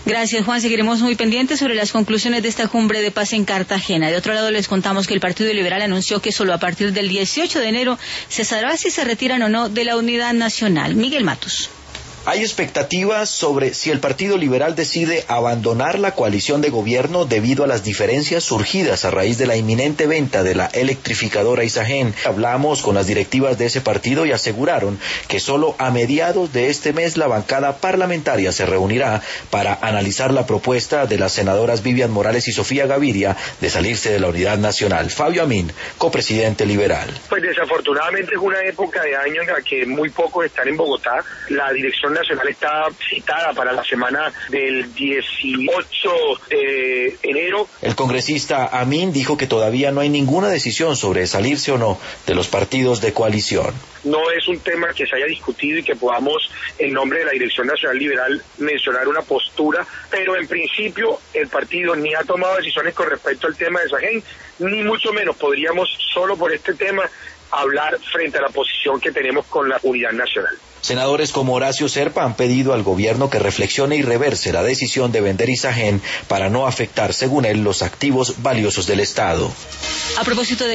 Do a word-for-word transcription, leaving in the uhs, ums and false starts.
Gracias, Juan. Seguiremos muy pendientes sobre las conclusiones de esta cumbre de paz en Cartagena. De otro lado, les contamos que el Partido Liberal anunció que solo a partir del dieciocho de enero se sabrá si se retiran o no de la Unidad Nacional. Miguel Matus. Hay expectativas sobre si el Partido Liberal decide abandonar la coalición de gobierno debido a las diferencias surgidas a raíz de la inminente venta de la electrificadora Isagen. Hablamos con las directivas de ese partido y aseguraron que solo a mediados de este mes la bancada parlamentaria se reunirá para analizar la propuesta de las senadoras Vivian Morales y Sofía Gaviria de salirse de la Unidad Nacional. Fabio Amin, copresidente liberal. Pues desafortunadamente es una época de año en la que muy pocos están en Bogotá. La dirección nacional está citada para la semana del dieciocho de enero. El congresista Amin dijo que todavía no hay ninguna decisión sobre salirse o no de los partidos de coalición. No es un tema que se haya discutido y que podamos, en nombre de la Dirección Nacional Liberal, mencionar una postura, pero en principio el partido ni ha tomado decisiones con respecto al tema de Isagen, ni mucho menos podríamos, solo por este tema, hablar frente a la posición que tenemos con la Unidad Nacional. Senadores como Horacio Serpa han pedido al gobierno que reflexione y reverse la decisión de vender Isagen para no afectar, según él, los activos valiosos del Estado. A propósito de